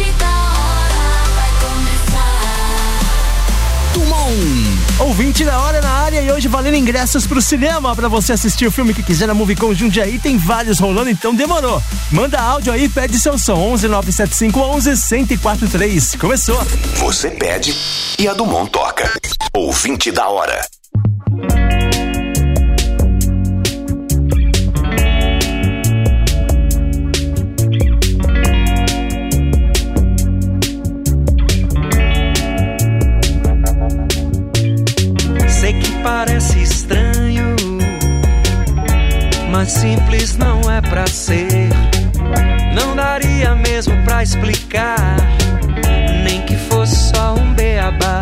Ouvinte da hora na área e hoje valendo ingressos pro cinema pra você assistir o filme que quiser na Movicon Jundiaí. Tem vários rolando, então demorou. Manda áudio aí, pede seu som. 11 975 11 1043. Começou. Você pede e a Dumont toca. Ouvinte da hora. Parece estranho, mas simples não é pra ser. Não daria mesmo pra explicar, nem que fosse só um beabá.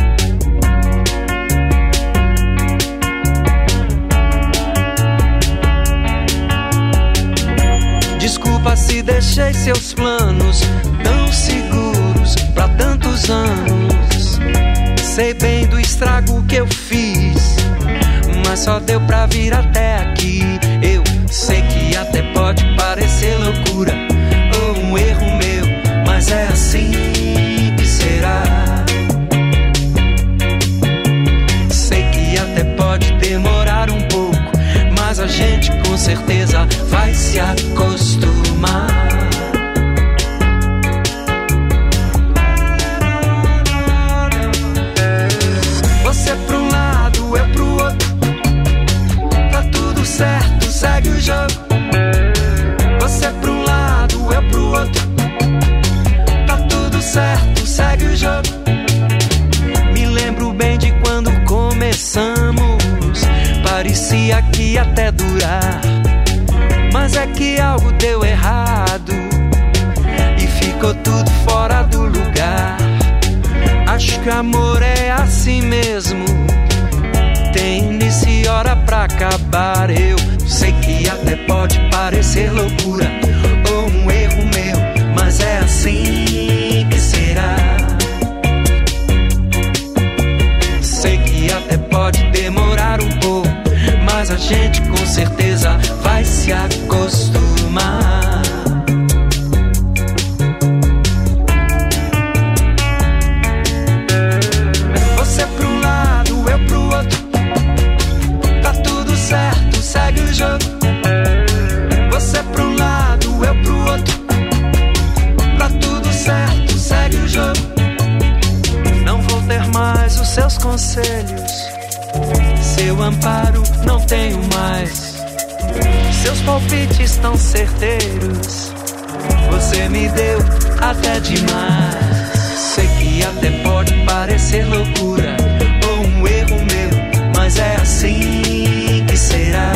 Desculpa se deixei seus planos tão seguros pra tantos anos. Sei bem do estrago que eu fiz, mas só deu pra vir até aqui. Eu sei que até pode parecer loucura ou um erro meu, mas é assim que será. Sei que até pode demorar um pouco, mas a gente com certeza vai se acostumar. Você pra um lado, eu pro outro. Tá tudo certo, segue o jogo. Você pra um lado, eu pro outro. Tá tudo certo, segue o jogo. Me lembro bem de quando começamos. Parecia que ia até durar, mas é que algo deu errado e ficou tudo fora do lugar. Acho que amor é assim mesmo, tem início e hora pra acabar. Eu sei que até pode parecer loucura ou um erro meu, mas é assim que será. Sei que até pode demorar um pouco, mas a gente com certeza vai se acostumar. Segue o jogo. Você pra um lado, eu pro outro. Tá tudo certo, segue o jogo. Não vou ter mais os seus conselhos, seu amparo não tenho mais. Seus palpites tão certeiros, você me deu até demais. Sei que até pode parecer loucura ou um erro meu, mas é assim que será.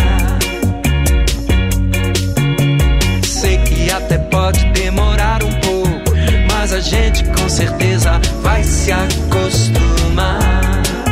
Sei que até pode demorar um pouco, mas a gente com certeza vai se acostumar.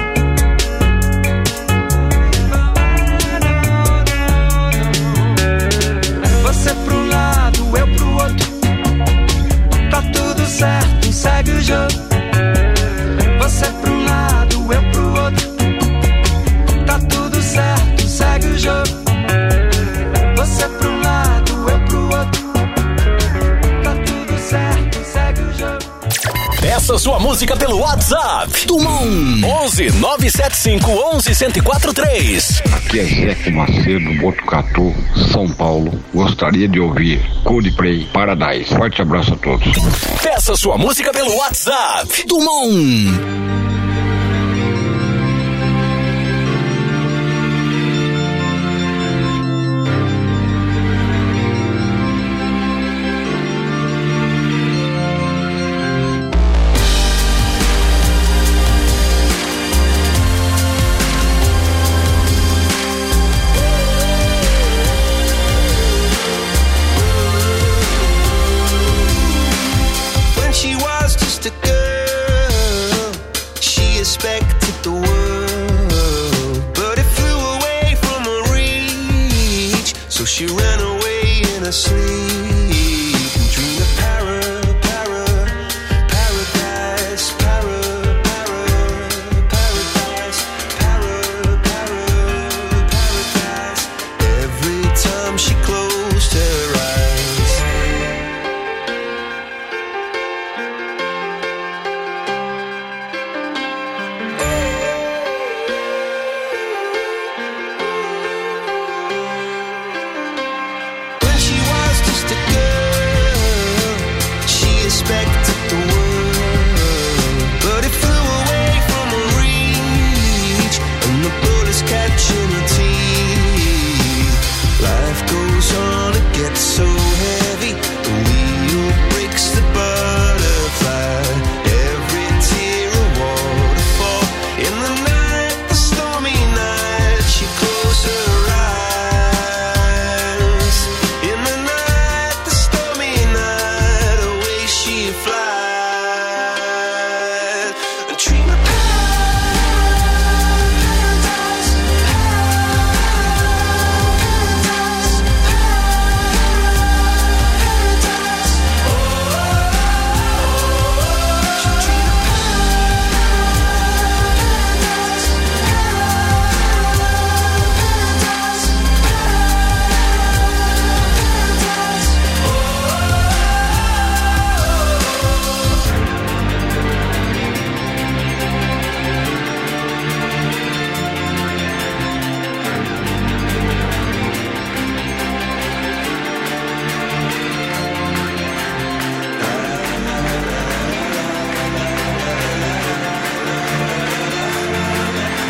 Você pra um lado, eu pro outro. Tá tudo certo, segue o jogo. Você pra um lado, eu pro outro. Tá tudo certo, segue o jogo. Você pra um lado, eu pro outro. Tá tudo certo, segue o jogo. Peça sua música pelo WhatsApp. Dumont 11 975 11 1043. Aqui é Jeff Macedo, Botucatu, São Paulo. Gostaria de ouvir Coldplay Paradise. Forte abraço a todos. Peça sua música pelo WhatsApp. Dumont.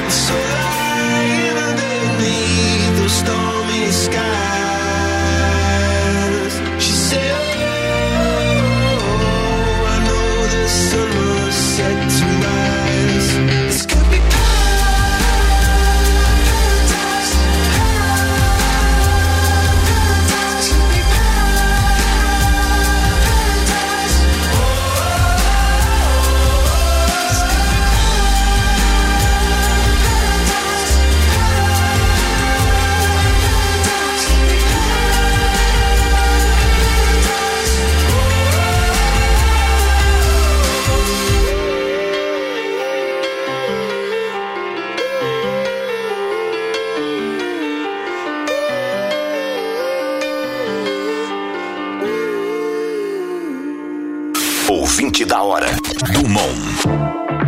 Ouvinte da hora, Dumont.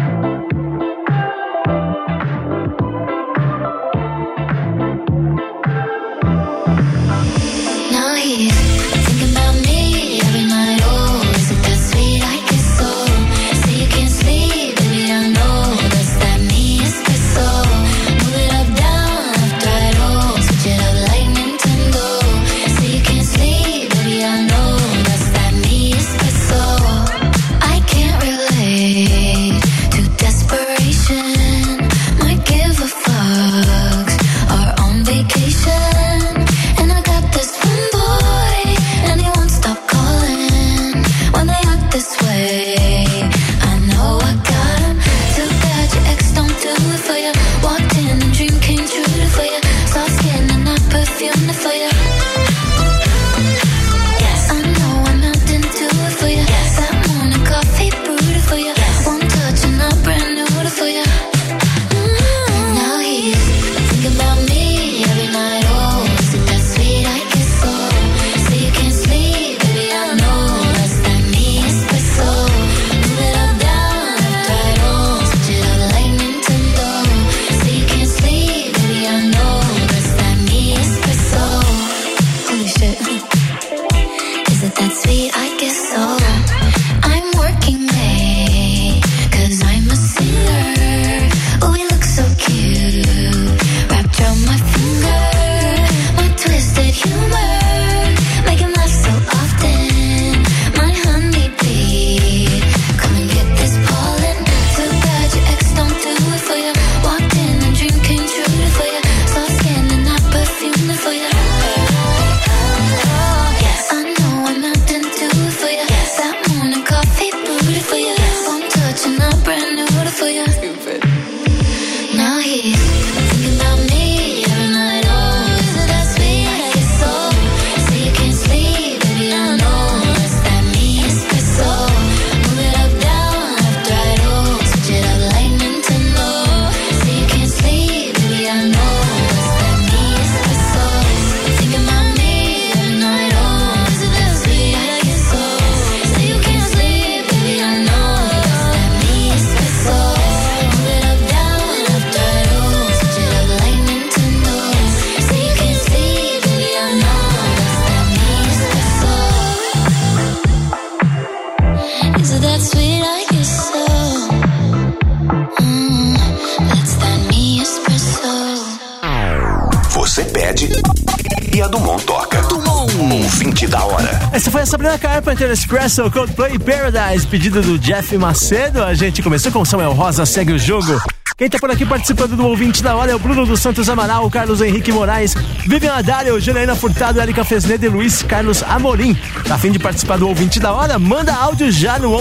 Você pede e a Dumont toca. Dumont, ouvinte da hora. Essa foi a Sabrina Carpenter, Espresso, Coldplay, Paradise, pedido do Jeff Macedo. A gente começou com Samuel Rosa, Segue o Jogo. Quem tá por aqui participando do Ouvinte da Hora é o Bruno dos Santos Amaral, o Carlos Henrique Moraes, Vivian Adário, Janaína Furtado, Érica Fesneda e Luiz Carlos Amorim. Tá a fim de participar do Ouvinte da Hora? Manda áudio já no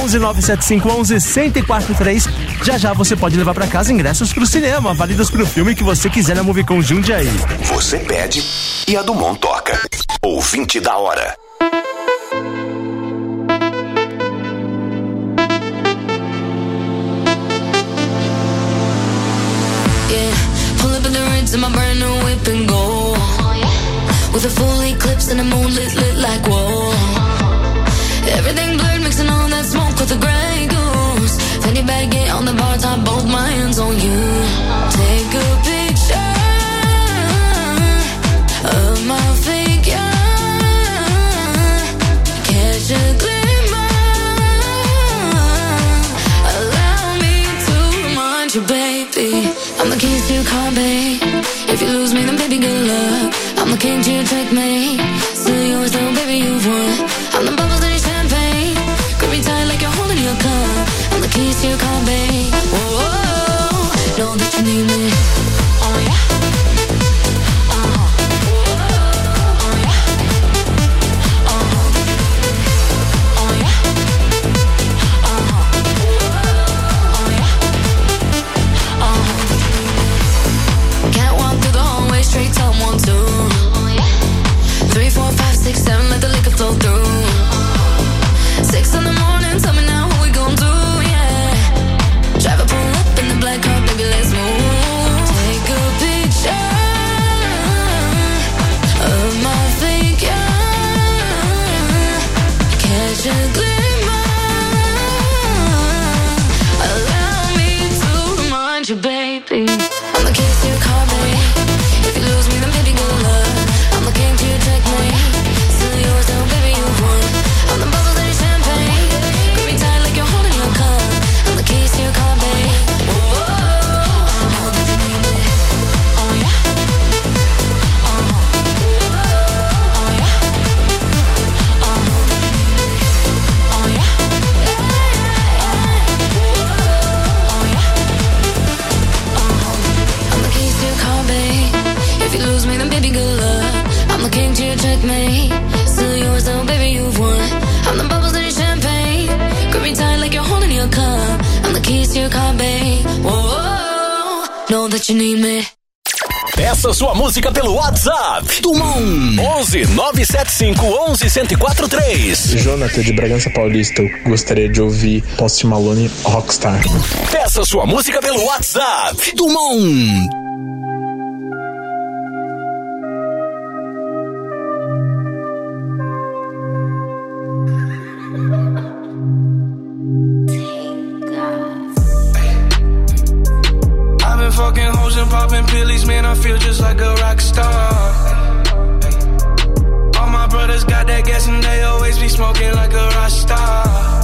11975111043. Já você pode levar pra casa ingressos pro cinema, válidos pro filme que você quiser na Movicon Jundiaí. Você pede e a Dumont toca. Ouvinte da Hora. In my brand new whip and go, with a full eclipse and a moon lit like whoa. Everything blurred, mixing all that smoke with the Grey Goose. Fanny baggy on the bar top, both my hands on you. Take a picture of my figure, catch a glimmer. Allow me to remind you, baby, I'm the keys to your car, babe. If you lose me, then baby, good luck. I'm the king to your checkmate. Still yours, though, baby, you've won. I'm the bubbles in your champagne. Grip me tight like you're holding your cup. I'm the keys to your car, babe. Whoa, know that you need me. Oh yeah. Straight top 1, 2, 3, 4, 5, 6, 7, let the liquor flow through. 6 in the morning, tell me now what we gon' do, yeah. Drive a pull up in the black car, baby, let's move. Take a picture of my figure. Catch a glimmer. Allow me to remind you, baby. I'm the keys to your car, baby. If you lose me, then baby, good luck. I'm the king to your checkmate. Still yours, though, baby, you won. I'm the bubbles in your champagne. Grip me tight like you're holding your cup. I'm the keys to your car, babe. Whoa, know that you need me. Oh yeah. Oh yeah. Oh yeah. Oh yeah. I'm the keys to your car, babe. If you lose me, then baby, good luck. I'm the king to your checkmate. Still yours, though, baby, you've won. I'm the bubbles in your champagne. Grip me tight like you're holding your cup. I'm the keys to your car, babe. Whoa, know that you need me. Peça sua música pelo WhatsApp. Dumont 11 975 11 1043. Jonathan de Bragança Paulista, eu gostaria de ouvir Post Malone Rockstar. Peça sua música pelo WhatsApp. Dumont. Fucking hoes and popping pillies, man, I feel just like a rock star. All my brothers got that gas and they always be smoking like a rock star.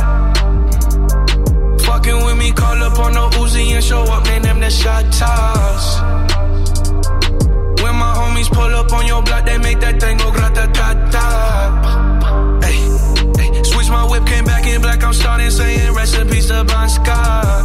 Fucking with me, call up on no Uzi and show up, man, them the shot toss. When my homies pull up on your block, they make that thing go grata-ta-ta. Hey, hey, switch my whip, came back in black, I'm starting saying recipes to Bon Scott.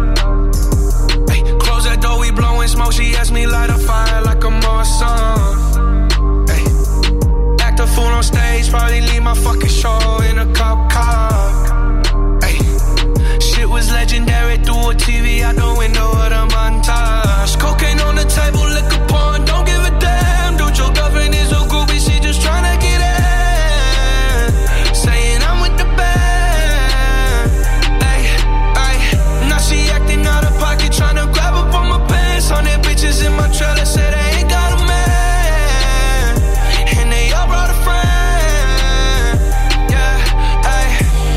That door, we blowing smoke. She asked me light a fire like a Marsan. Hey, act a fool on stage, probably leave my fucking show in a cop car. Hey, shit was legendary through a TV out the window of the montage. Cocaine on the table, liquor porn, don't give a damn. Dude, your girlfriend is a groupie, she just tryna get in. Saying I'm with the band. Hey, hey, now she acting out of pocket, tryna grab up on my pants. On their bitches in my trailer, say they ain't got a man. And they all brought a friend. Yeah, hey.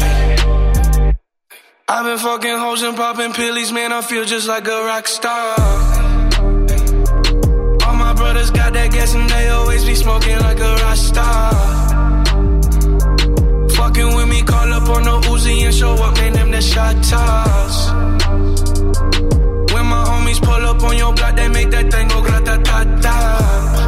I've been fucking hoes and popping pillies, man, I feel just like a rock star. All my brothers got that gas and they always be smoking like a rock star. Fucking with me, call up on no Uzi and show up, man, them the shot toss. When my homies pull up on your block, they make that thing go grata-ta-ta.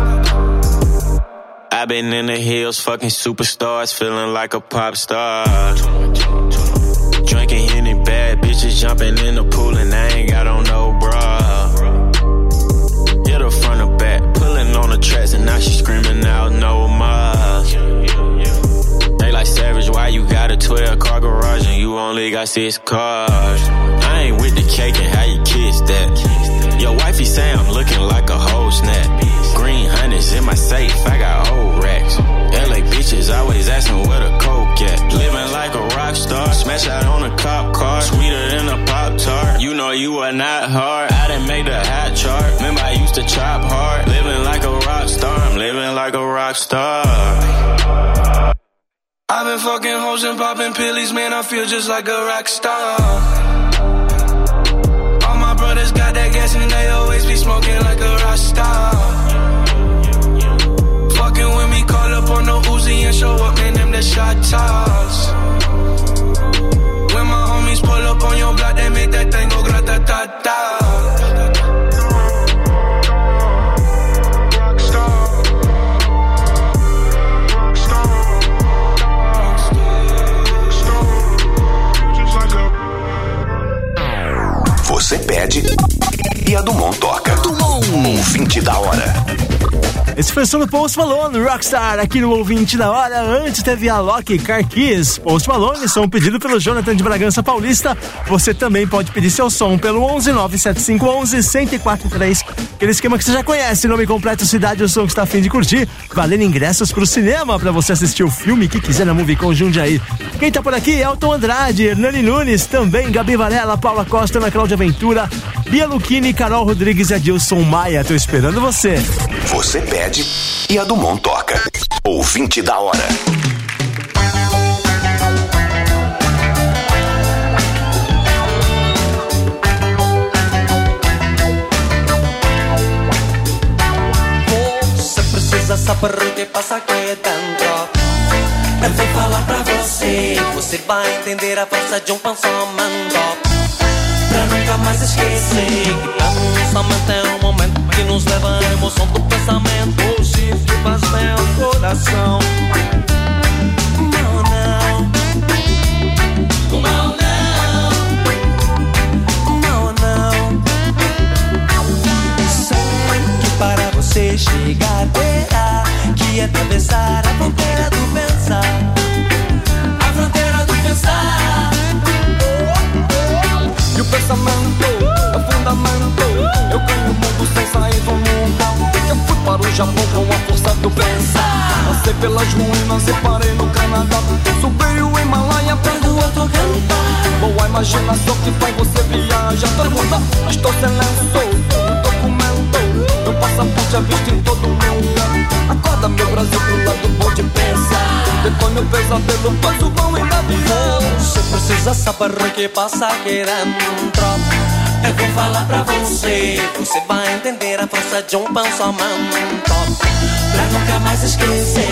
I've been in the hills, fucking superstars, feeling like a pop star. Drinking Henny, bad bitches jumping in the pool and I ain't got on no bra. Hit her front or back, pulling on the tracks and now she screaming out no more. They like Savage, why you got a 12-car garage and you only got 6 cars? I ain't with the cake and how you kiss that. Your wifey say I'm looking like a whole snap. Green hundreds in my safe, I got old racks. LA bitches always asking where the coke at. Living like a rock star, smash out on a cop car. Sweeter than a Pop-Tart, you know you are not hard. I done made the hot chart, remember I used to chop hard. Living like a rock star, I'm living like a rock star. I've been fucking hoes and popping pillies, man, I feel just like a rock star. All my brothers got that gas and they always be smoking like a rock star. Fucking with me, call up on no Uzi and show up, man, them the shot toss. When my homies pull up on your block, they make that thing go grata-ta-ta. Você pede e a Dumont toca. Dumont, ouvinte da hora. Esse foi o som do Post Malone, Rockstar, aqui no Ouvinte da Hora. Antes teve a Loki, Car Keys, Post Malone, som pedido pelo Jonathan de Bragança Paulista. Você também pode pedir seu som pelo 11-97511-1043. Aquele esquema que você já conhece, nome completo, cidade, o som que está a fim de curtir. Valendo ingressos pro cinema pra você assistir o filme que quiser na Movicon Jundiaí. Quem tá por aqui? Elton Andrade, Hernani Nunes, também Gabi Varela, Paula Costa, Ana Cláudia Ventura, Bia Luchini, Carol Rodrigues e Adilson Maia. Tô esperando você. Você pede e a Dumont toca. Ouvinte da hora. Você precisa saber o que passa aqui dentro. Eu vou falar pra você. Você vai entender a força de um pensamento. Pra nunca mais esquecer que pensamento é um momento que nos leva à emoção do pensamento. O chifre faz bem ao coração. Não, não. Não, não. Não, não. Sei que para você chegar terá que atravessar a fronteira do pensar. A fronteira do pensar. E o pensamento é o fundamento. Eu ganho o mundo sem sair do mundo. Eu fui para o Japão com a força do pensar. Passei pelas ruínas e parei no Canadá. Subi o Himalaia vendo o outro cantar. Boa imaginação que faz você viajar. Todo mundo, estou sem lenço, um documento. Meu passaporte é visto em todo lugar. Acorda meu Brasil pro lado bom de pensar. Depois meu pesadelo faz o bom e na vida. Você precisa saber o que passa aqui dentro. Eu vou falar pra você. Você vai entender a força de um pensamento. Pra nunca mais esquecer.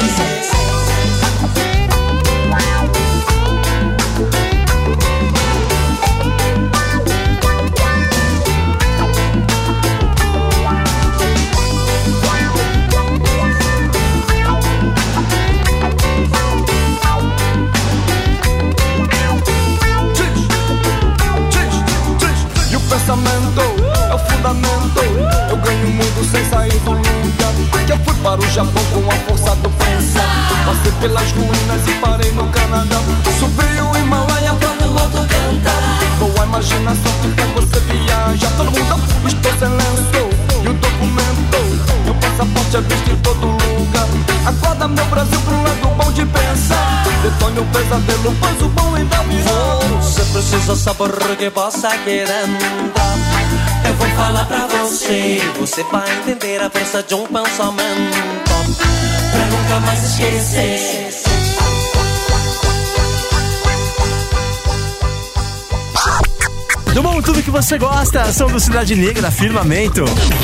Pensamento é o fundamento. Eu ganho o mundo sem sair do lugar. Que eu fui para o Japão com a força do pensar. Passei pelas ruínas e parei no Canadá. Subi o Himalaia quando o outro cantar. Boa imaginação que faz você viajar. Todo mundo, estou sem lenço e o documento. Meu passaporte é visto em todo lugar. Acorda meu Brasil pro lado bom de pensar. Detone o pesadelo, faz o bom e dá melhor. Você precisa saber o que passa aqui dentro. Eu vou falar pra você. Você vai entender a força de um pensamento. Pra nunca mais esquecer. Dumont, tudo que você gosta. Ação do Cidade Negra, Firmamento.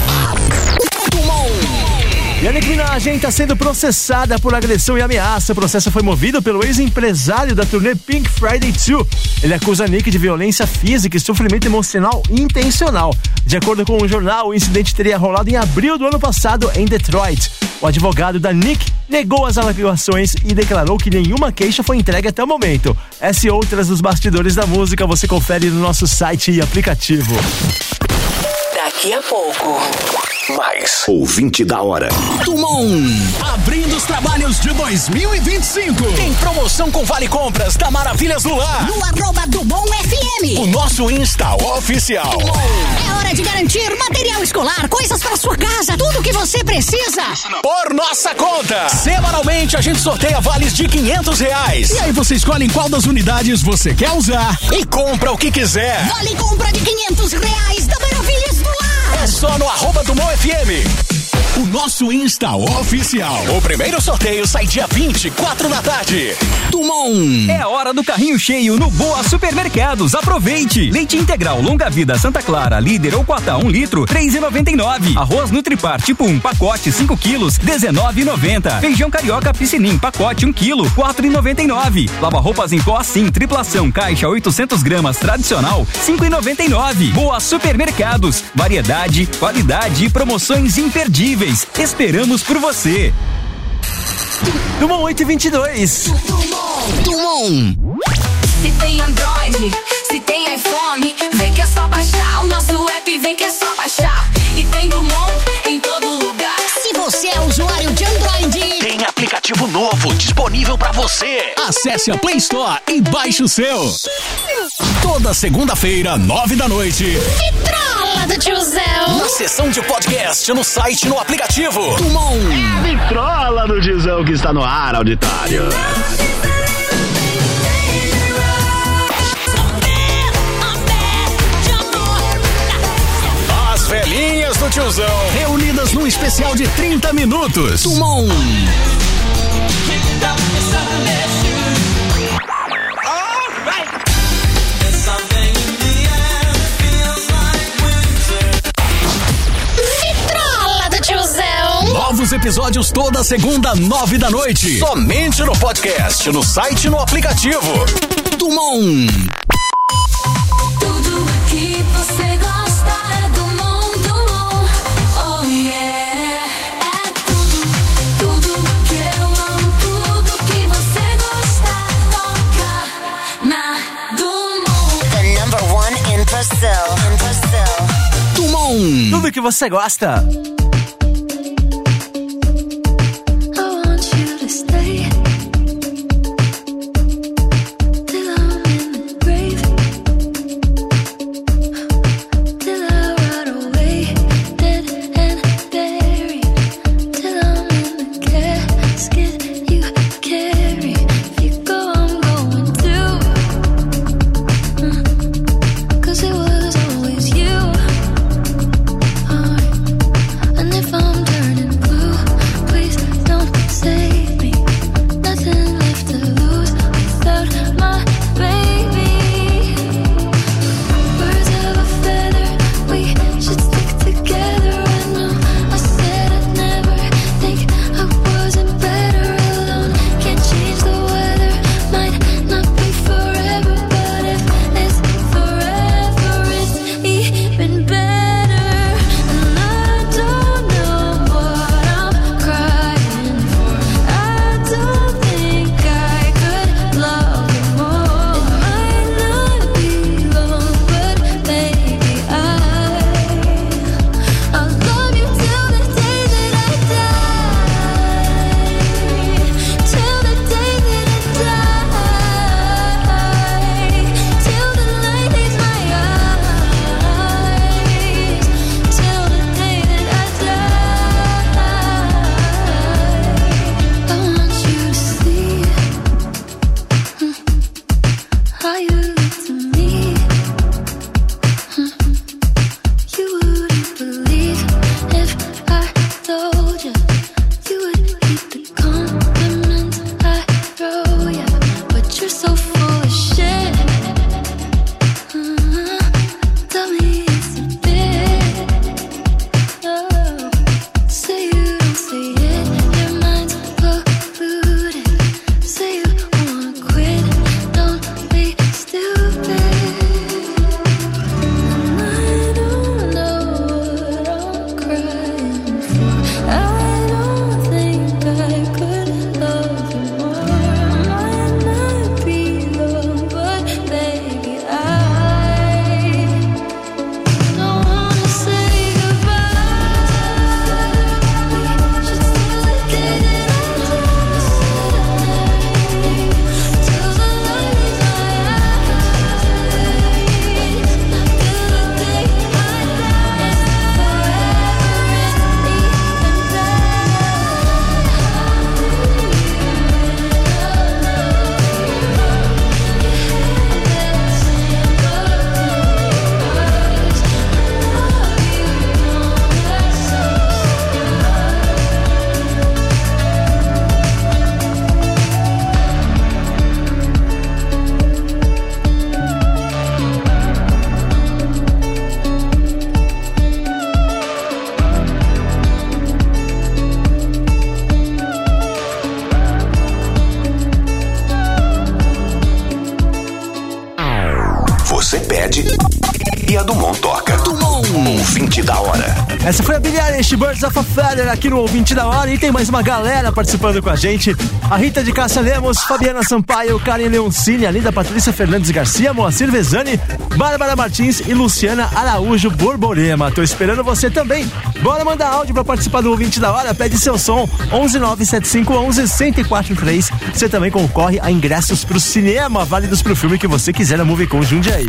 Yannick Minaj está sendo processada por agressão e ameaça. O processo foi movido pelo ex-empresário da turnê Pink Friday 2. Ele acusa Nick de violência física e sofrimento emocional intencional. De acordo com o jornal, o incidente teria rolado em abril do ano passado em Detroit. O advogado da Nick negou as alegações e declarou que nenhuma queixa foi entregue até o momento. Essa e outras dos bastidores da música você confere no nosso site e aplicativo. Daqui a pouco. Mais ouvinte da hora. Dumont, abrindo os trabalhos de 2025. Em promoção com Vale Compras da Maravilhas do Lar. No @Dumont FM. O nosso Insta oficial. Dumont. É hora de garantir material escolar, coisas para sua casa, tudo que você precisa. Por nossa conta. Semanalmente a gente sorteia vales de R$500. E aí você escolhe em qual das unidades você quer usar e compra o que quiser. Vale compra de R$500 da Maravilhas do Lar. É só no @Dumont FM. O nosso Insta oficial. O primeiro sorteio sai dia 24 da tarde. Dumont. É hora do carrinho cheio no Boa Supermercados. Aproveite. Leite integral longa vida Santa Clara, líder ou Quatá 1 litro, R$3,99. Arroz Nutripar tipo 1, pacote 5 quilos, R$19,90. Feijão carioca Piscinim, pacote 1 quilo, R$4,99. Lava roupas em pó Sim, triplação, caixa 800 gramas, tradicional, R$5,99. Boa Supermercados. Variedade, qualidade e promoções imperdíveis. Esperamos por você. Dumont 822. Dumont. Se tem Android, se tem iPhone, vem que é só baixar o nosso disponível pra você. Acesse a Play Store e baixe o seu. Toda segunda-feira, 9h. Vitrola do tiozão. Na seção de podcast, no site, no aplicativo. Tumon. Vitrola do tiozão que está no ar, auditório. As velhinhas do tiozão, reunidas num especial de 30 minutos. Tumon. Vitrola do tiozão. Novos episódios toda segunda, 9h. Somente no podcast, no site e no aplicativo. Tumon. Tudo que você gosta é do mundo. Oh yeah. É tudo que eu amo, tudo que você gosta. Toca na Dumont. The number one in Brazil. Tumon. Tudo que você gosta. a Dumont toca. Dumont, ouvinte da hora. Essa foi a Billie Eilish, Birds of a Feather, aqui no Ouvinte da Hora. E tem mais uma galera participando com a gente. A Rita de Cássia Lemos, Fabiana Sampaio, Karen Leoncini, a linda Patrícia Fernandes Garcia, Moacir Vezani, Bárbara Martins e Luciana Araújo Borborema. Tô esperando você também. Bora mandar áudio pra participar do Ouvinte da Hora. Pede seu som, 1197511-1043. Você também concorre a ingressos pro cinema, válidos pro filme que você quiser na Movie Com Jundiaí.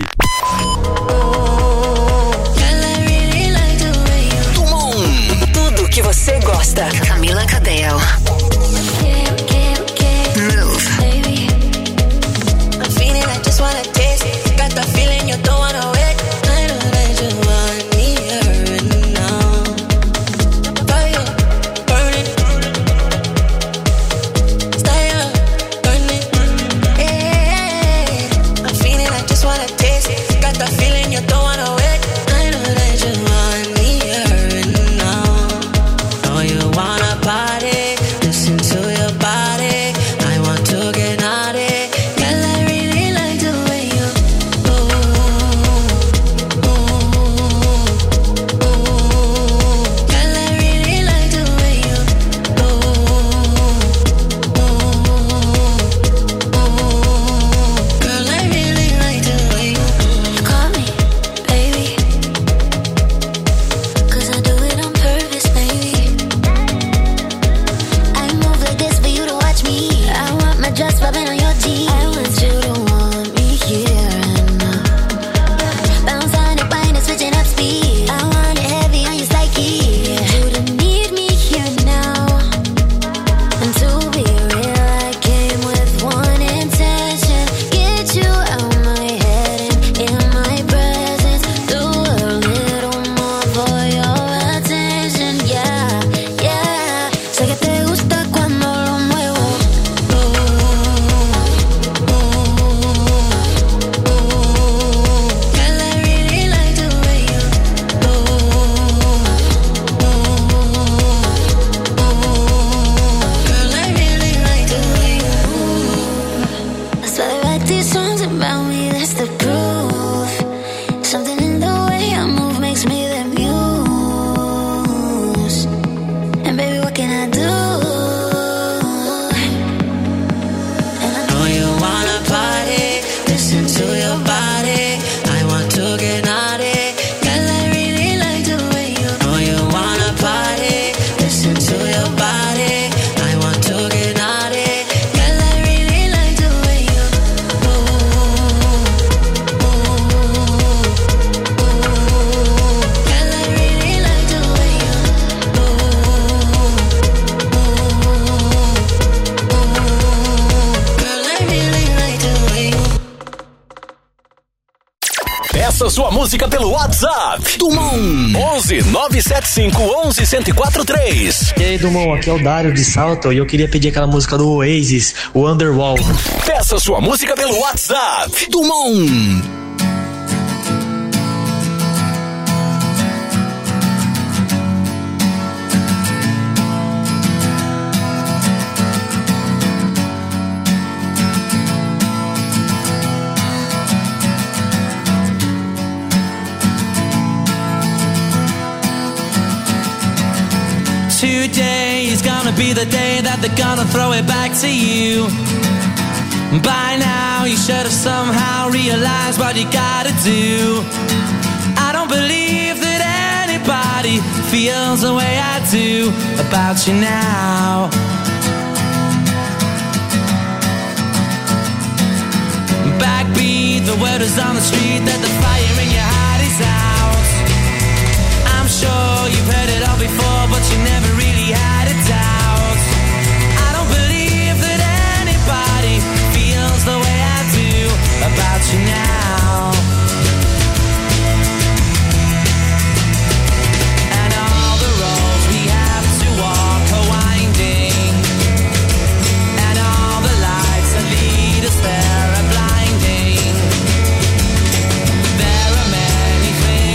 Tudo que você gosta. Camila Cabello. Move. I'm feeling I just wanna taste it. Got the feeling you don't wanna wait. I know that you want me here and now. Fire, burning. Style, burning. Yeah. I'm feeling I just wanna taste it. Got the feeling you don't wanna wait. I know that you want me here and now. Know you wanna party, listen to your body. I want to get naughty. Girl, I really like the way you move. Girl, I really like the way you move. Girl, I really like the way you call me, baby. 'Cause I do it on purpose, baby. I move like this for you to watch me. I want my dress popping on your jeans. I want you to want me here and now. Bounce on it, bind it, switching up speed. I want it heavy on your psyche. You to need me here now. And to be real, I came with one intention: get you out my head and in my presence. Do a little more for your attention, yeah, yeah. Sé que te gusta cuando lo muevo. Girl, I really like the way you Girl, I really like the way you That's why they write these songs about me, that's the proof. Something in the way I move makes me the muse. And baby, what can I do? And I know you wanna party, listen to your body. I want to get naughty. Girl, I really like the way you know you wanna party, listen to your body. I want to get naughty. Girl, I really like the way you Girl, I really like the way you Girl, I really like the way you peça sua música pelo WhatsApp. Dumont, 11 975 11 1043. E aí, Dumont, aqui é o Dário de Salto e eu queria pedir aquela música do Oasis, o Underwall. Peça sua música pelo WhatsApp. Dumont. Today is gonna be the day that they're gonna throw it back to you. By now you should have somehow realized what you gotta do. I don't believe that anybody feels the way I do about you now. Backbeat, the word is on the street that the fire in your heart is out. I'm sure you've heard it all before, but you never really had a doubt. I don't believe that anybody feels the way I do about you now. And all the roads we have to walk are winding, and all the lights that lead us there are blinding. There are many things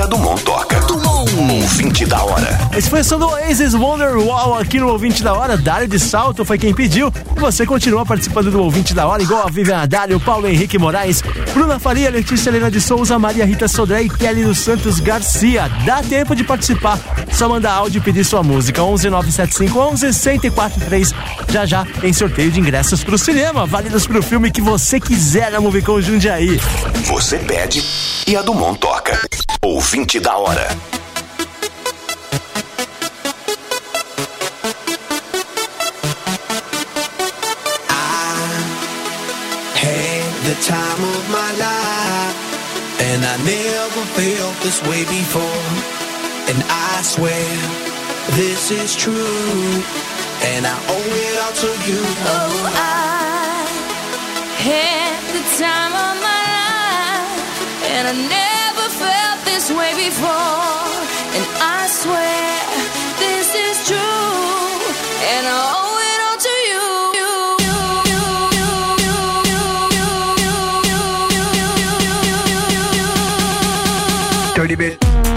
a Dumont toca. Dumont. Ouvinte da hora. Esse foi o som do Oasis Wonderwall aqui no Ouvinte da Hora. Dário de Salto foi quem pediu. E você continua participando do Ouvinte da Hora, igual a Vivian Dário, Paulo Henrique Moraes, Bruna Faria, Letícia Helena de Souza, Maria Rita Sodré e Kelly dos Santos Garcia. Dá tempo de participar. Só mandar áudio e pedir sua música. 1197511-1043. Já tem sorteio de ingressos pro cinema, válidos pro filme que você quiser na Movicon Jundiaí. Você pede e a Dumont toca. Ouvinte da Hora. The time of my life, and I never felt this way before, and I swear this is true, and I owe it all to you. Oh, I had the time of my life, and I never felt this way before, and I swear this is true, and I owe it all to you. Dirty bit.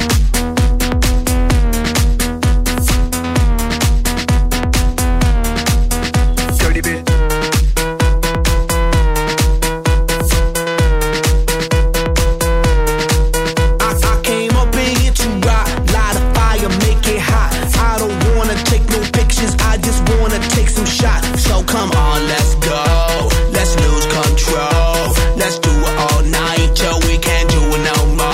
Dirty bit. I came up in here to rock, light a fire, make it hot. I don't wanna take no pictures, I just wanna take some shots. So come on, let's go, let's lose control. Let's do it all night till we can't do it no more.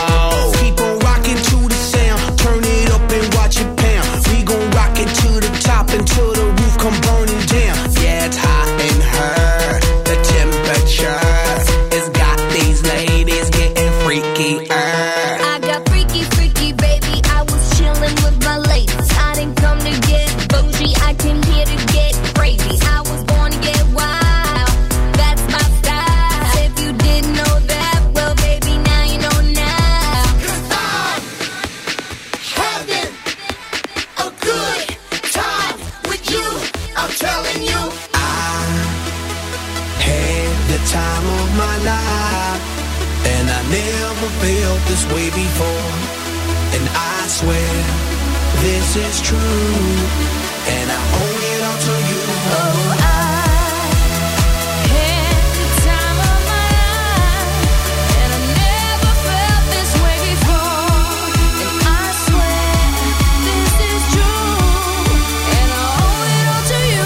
Until the roof come burning down. Yeah, it's hot in her. The temperature has got these ladies getting freaky. I got freaky, freaky, baby. I was chilling with my ladies. I didn't come to get bougie. I came here to get crazy. I was born to get wild. That's my style. If you didn't know that, well, baby, now you know now. 'Cause I'm having a good time with you. I'm telling you, I had the time of my life, and I never felt this way before, and I swear this is true, and I owe it all to you. oh, I had the time of my life, and I never felt this way before, and I swear this is true, and I owe it all to you.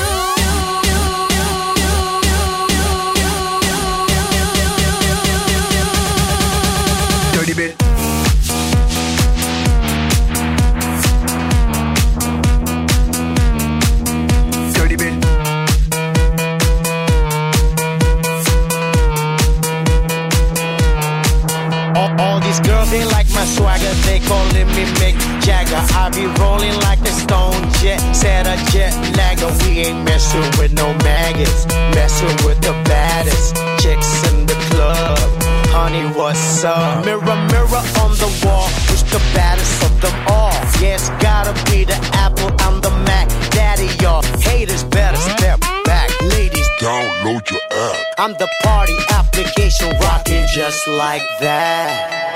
Dirty bit. Dirty bit. All these girls, they like my swagger, they calling me Mick Jagger. I be rolling like the Stone Jet, said a jet lagger. We ain't messing with no maggots, messing with the baddest chicks in the club. Honey, what's up? Mirror, mirror on the wall, who's the baddest of them all? Yeah, it's gotta be the Apple, I'm the Mac. Daddy, y'all haters better step back. Ladies, download your app. I'm the party application rocking just like that.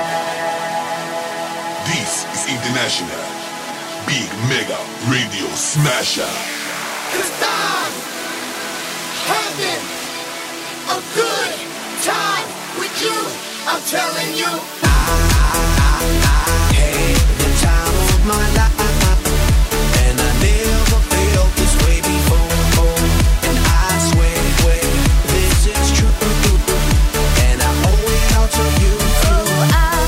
This is International Big Mega Radio Smasher. 'Cause I'm having a good time with you. I'm telling you, I had the time of my life, and I never felt this way before, and I swear this is true, and I owe it all to you. Oh, I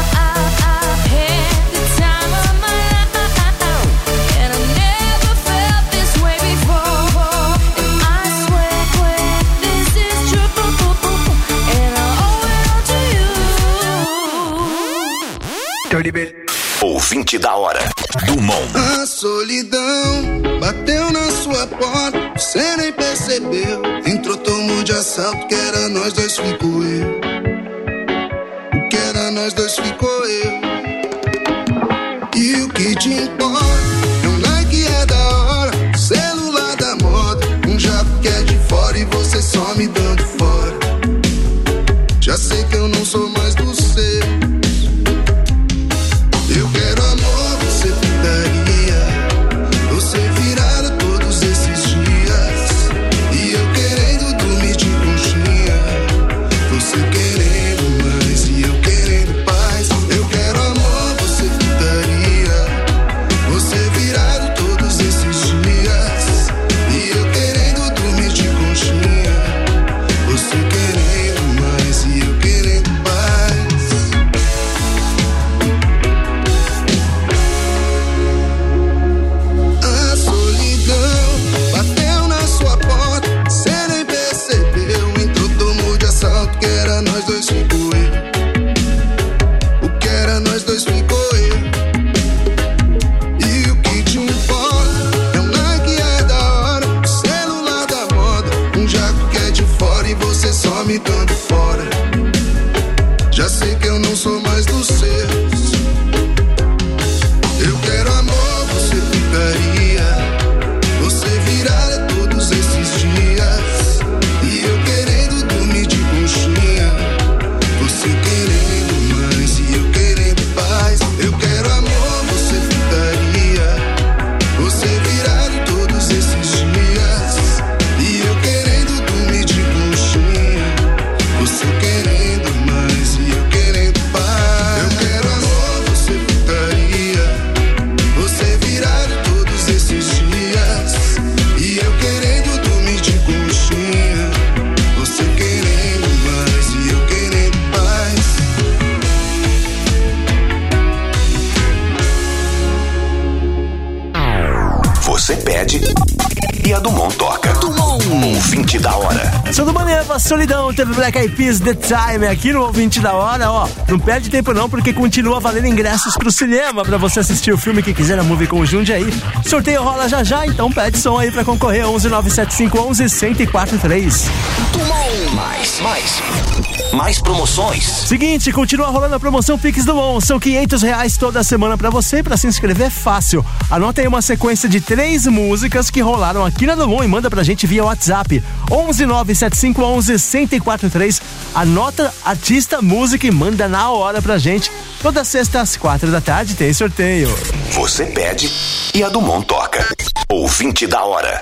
had the time of my life, and I never felt this way before, and I swear this is true, and I owe it all to you. Dirty bit. Ouvinte da Hora. Dumont. A solidão bateu na sua porta, você nem percebeu. Entrou, tomou de assalto, que era nós dois, ficou eu. O que era nós dois, ficou eu. E o que te importa? É um like, é da hora, celular da moda, um jato que é de fora e você só me dando fora. Já sei que eu não sou mais do seu. da hora. Sou do Maneva, Solidão, teve Black Eyed Peas, The Time, aqui no Ouvinte da Hora, ó. Não perde tempo não, porque continua valendo ingressos pro cinema pra você assistir o filme que quiser na Movie com o Jundiaí. Sorteio rola já, então pede som aí pra concorrer, 1197511-1043. Mais promoções. Seguinte, continua rolando a promoção Pix do Mon. São R$500 toda semana pra você. Pra se inscrever é fácil. Anota aí uma sequência de 3 músicas que rolaram aqui na do Mon e manda pra gente via WhatsApp. 1197511-1043. Anota artista, música e manda na hora pra gente. Toda sexta às 4 da tarde tem sorteio. Você pede e a do Mon toca. Ouvinte da hora.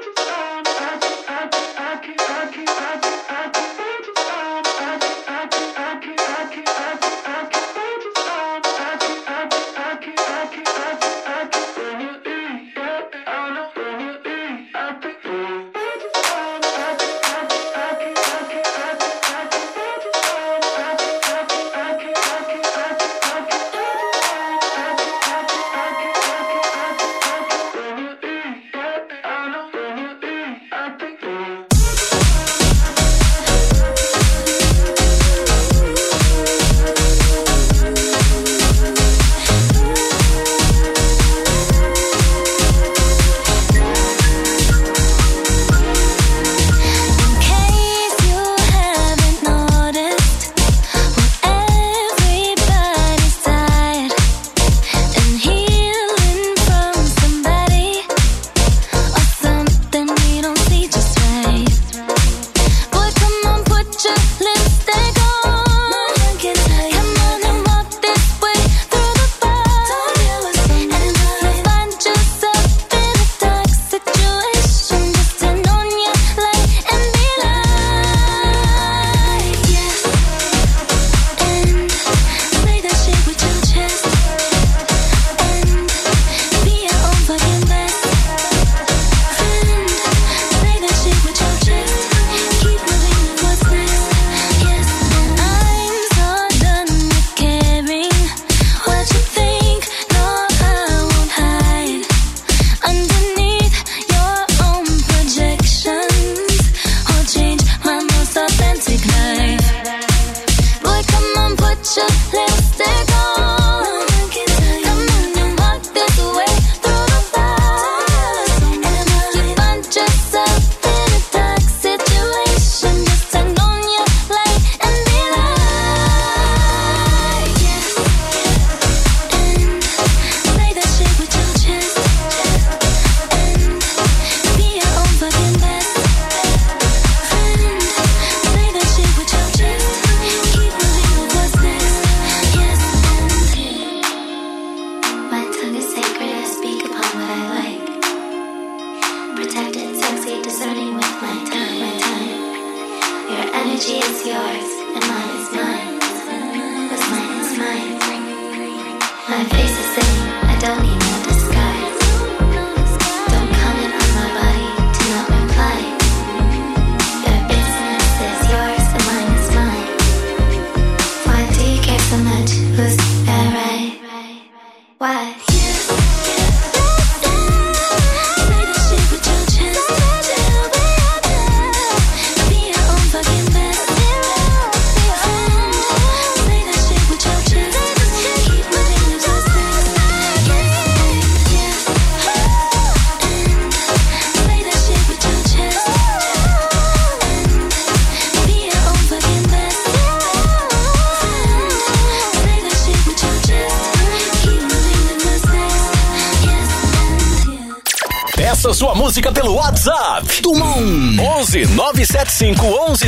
Sua música pelo WhatsApp do Mon 11 975 11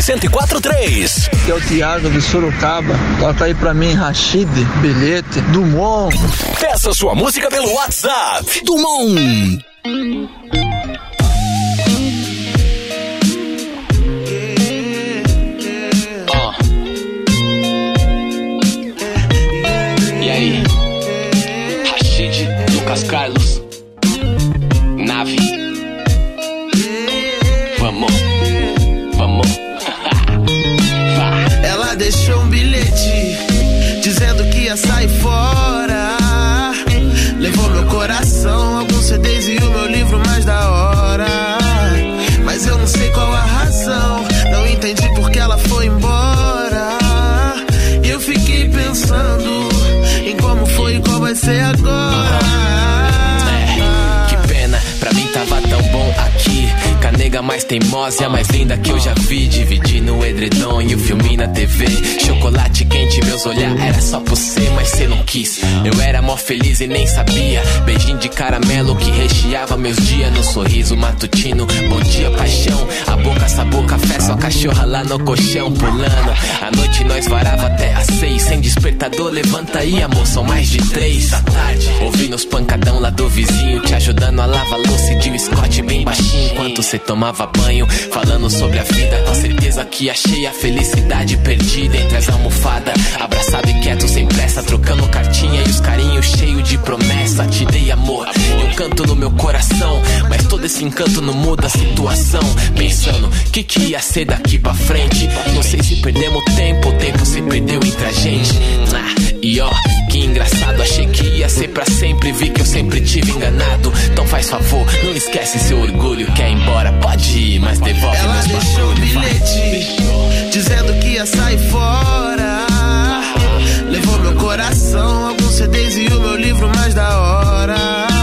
1043. Que é o Thiago de Sorocaba. Toca aí pra mim, Rashid, Bilhete, do Mon. Peça sua música pelo WhatsApp do Mon. E aí, Rashid, Lucas Carlos, Nave. Vamos. Ela deixou um bilhete dizendo que ia sair fora. Levou meu coração, alguns CDs e o meu livro mais da mais teimosa e a mais linda que eu já vi. Dividindo o edredom e o filme na TV. Chocolate quente, meus olhar era só por você, mas cê não quis. Eu era mó feliz e nem sabia. Beijinho de caramelo que recheava meus dias. No sorriso matutino, bom dia paixão. A boca sabor café, só cachorra lá no colchão pulando. À noite nós varava até às 6. Sem despertador, levanta aí amor, são mais de 3 da tarde. Ouvindo os pancadão lá do vizinho, te ajudando a lavar louça e de um Scott bem baixinho. Enquanto cê tomava banho, falando sobre a vida. Com certeza que achei a felicidade perdida entre as almofadas. Abraçado e quieto, sem pressa, trocando cartinha e os carinhos cheios de promessa. Te dei amor e um canto no meu coração, mas todo esse encanto não muda a situação. Pensando, que ia ser daqui pra frente? Não sei se perdemos tempo, o tempo se perdeu entre a gente. E ó, que engraçado, achei que ia ser pra sempre. Vi que eu sempre tive enganado. Então faz favor, não esquece seu orgulho. Quer ir embora, pode ir, mas devolve ela meus bagulho. deixou um bilhete dizendo que ia sair fora. Levou meu coração, alguns CDs e o meu livro mais da hora.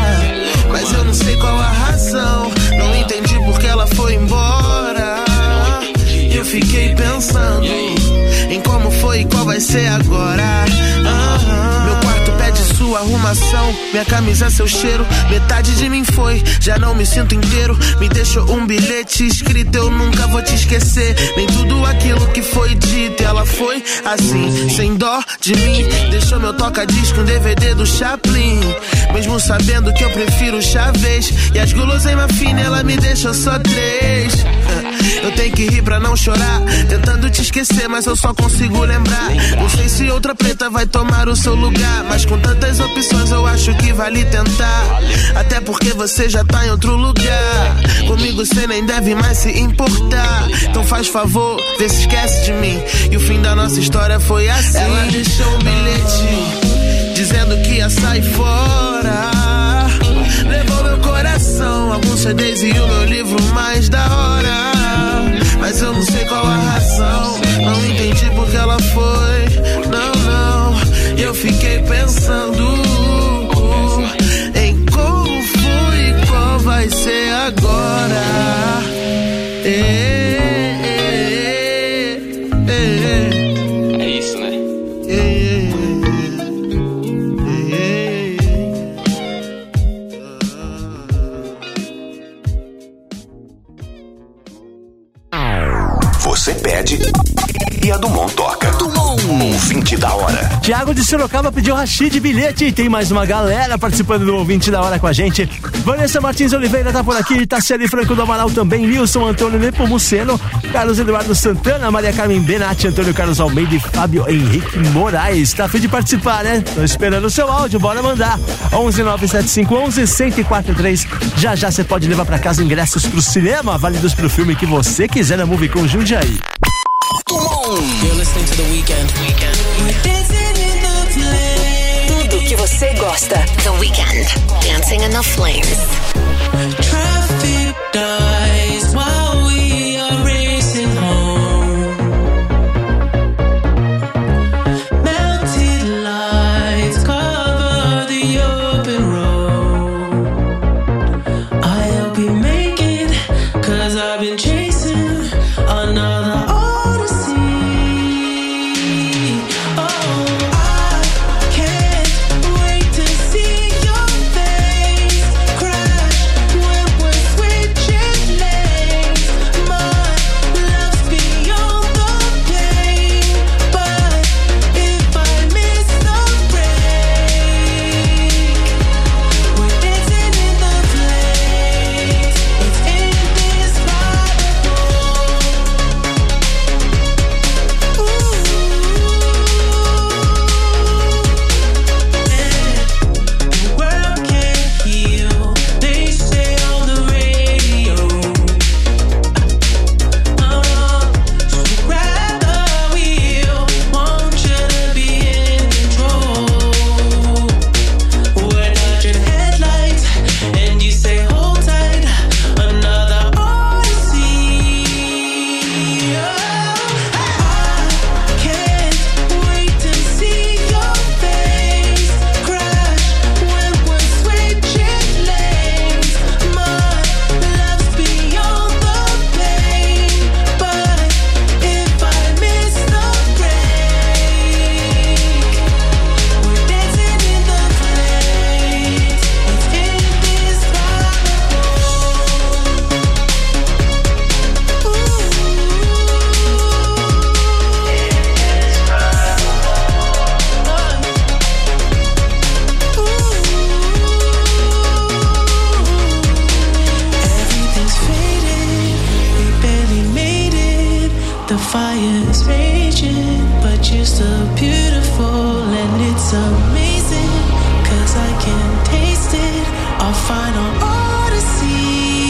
Mas eu não sei qual a razão, não entendi porque ela foi embora. E eu fiquei pensando em como foi e qual vai ser agora. Meu quarto pede sua arrumação, minha camisa seu cheiro, metade de mim foi, já não me sinto inteiro. Me deixou um bilhete escrito, eu nunca vou te esquecer. Nem tudo aquilo que foi dito, ela foi assim, sem dó de mim. Deixou meu toca-disco, um DVD do Chaplin, mesmo sabendo que eu prefiro Chávez. E as guloseimas finas, ela me deixou só 3. Eu tenho que rir pra não chorar, tentando te esquecer, mas eu só consigo lembrar. Não sei se outra preta vai tomar o seu lugar, mas com tantas opções eu acho que vale tentar. Até porque você já tá em outro lugar, comigo você nem deve mais se importar. Então faz favor, vê se esquece de mim. E o fim da nossa história foi assim. Ela deixou um bilhete dizendo que ia sair fora. Levou meu coração, alguns CDs e o meu livro mais da hora. Mas eu não sei qual a razão, não entendi porque ela foi. Não, e eu fiquei pensando em como foi e qual vai ser agora. É isso, né? Você pede e a Dumont toca. Dumont, ouvinte da hora. Tiago de Sorocaba pediu Rashid bilhete e tem mais uma galera participando do ouvinte da hora com a gente. Vanessa Martins Oliveira tá por aqui, Tassiane Franco do Amaral também, Nilson Antônio Nepomuceno, Carlos Eduardo Santana, Maria Carmen Benatti, Antônio Carlos Almeida e Fábio Henrique Moraes. Tá a fim de participar, né? Tô esperando o seu áudio, bora mandar. 1197511-1043. Já já você pode levar pra casa ingressos pro cinema, válidos pro filme que você quiser na Movie com Jundiaí. You're listening to The Weeknd. Tudo que você gosta. The Weeknd, Dancing in the Flames. Traffic dies while we are racing home. Melted lights cover the open road. I hope you make it, 'cause I've been chasing another odyssey. Oh, I can't wait to see your face crash when we're switching lanes. My love's beyond the pain, but if I miss the break, we're dancing in the flames. It's indescribable. The fire's raging, but you're still beautiful, and it's amazing, 'cause I can taste it, our final odyssey.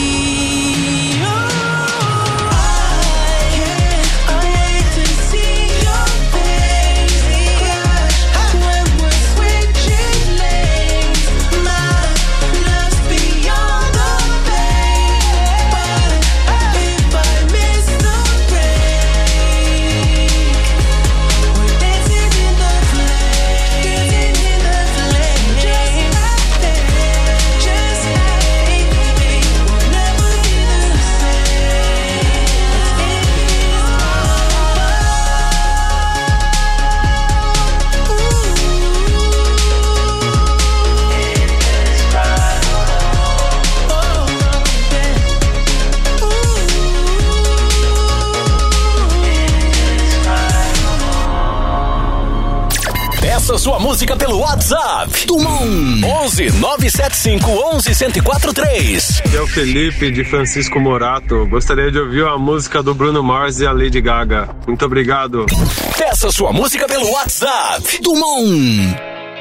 Peça sua música pelo WhatsApp. Dumont 11 975 11 1043. Aqui é o Felipe de Francisco Morato. Gostaria de ouvir a música do Bruno Mars e a Lady Gaga. Muito obrigado. Peça sua música pelo WhatsApp. Dumont.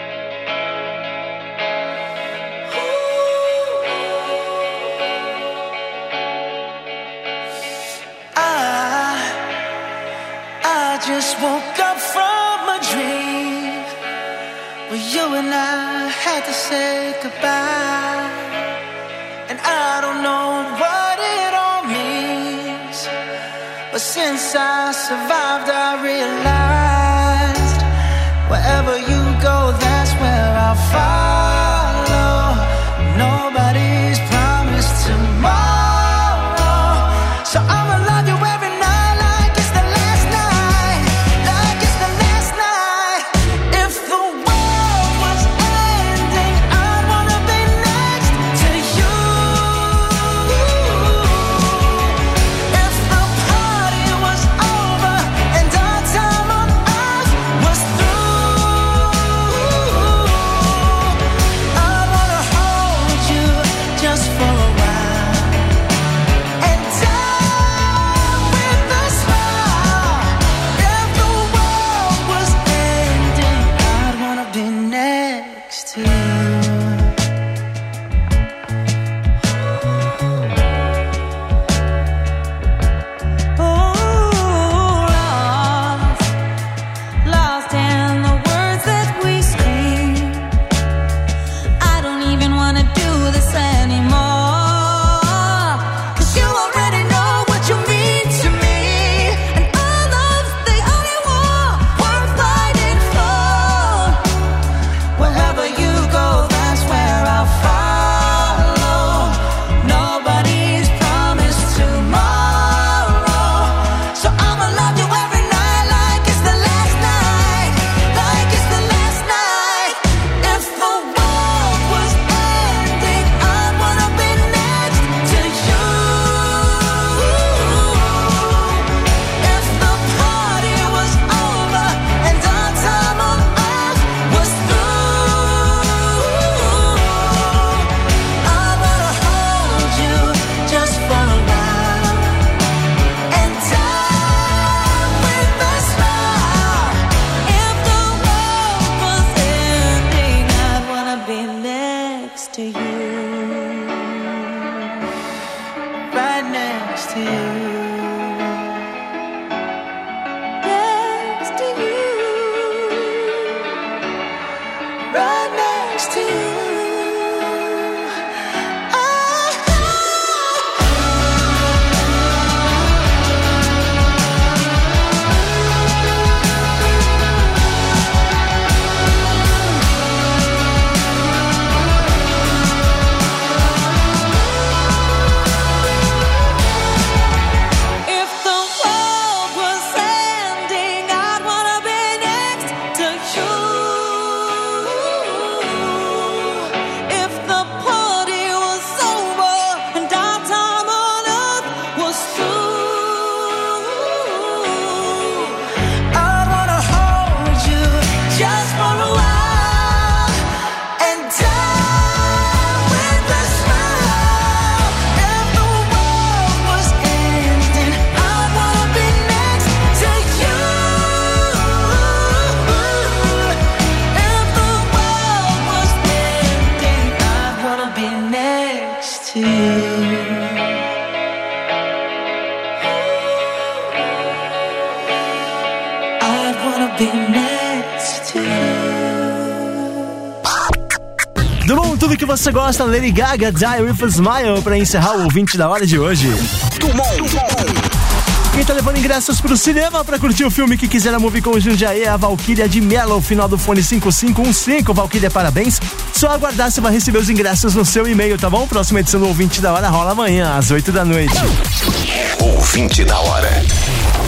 I just woke up from a dream where you and I had to say goodbye, and I don't know what it all means, but since I survived I realized wherever you go, that's where I'll follow. Nobody's promised tomorrow, so I'ma love you every night like it's the last night, like it's the last night. If the world was ending, I'd wanna be next to you. If the party was over and our time to you. I'd wanna be next to you. Dumont, tudo que você gosta, Lady Gaga, Die With a Smile, pra encerrar o ouvinte da hora de hoje. Quem tá levando ingressos pro cinema pra curtir o filme Que Quiser a Movie com Jundiaí é a Valquíria de Mello, final do fone 5515. Valquíria, parabéns. Só aguardar, você vai receber os ingressos no seu e-mail, tá bom? Próxima edição do Ouvinte da Hora rola amanhã, às 8 da noite. Ouvinte da Hora.